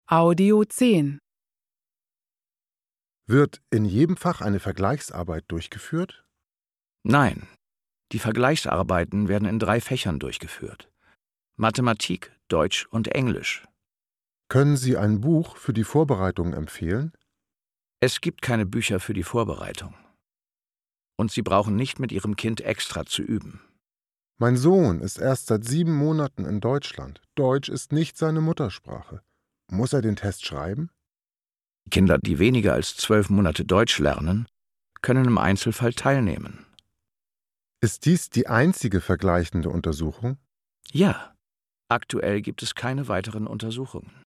Audio 10. Wird in jedem Fach eine Vergleichsarbeit durchgeführt? Nein, die Vergleichsarbeiten werden in 3 Fächern durchgeführt: Mathematik, Deutsch und Englisch. Können Sie ein Buch für die Vorbereitung empfehlen? Es gibt keine Bücher für die Vorbereitung. Und Sie brauchen nicht mit Ihrem Kind extra zu üben. Mein Sohn ist erst seit 7 Monaten in Deutschland. Deutsch ist nicht seine Muttersprache. Muss er den Test schreiben? Kinder, die weniger als 12 Monate Deutsch lernen, können im Einzelfall teilnehmen. Ist dies die einzige vergleichende Untersuchung? Ja, aktuell gibt es keine weiteren Untersuchungen.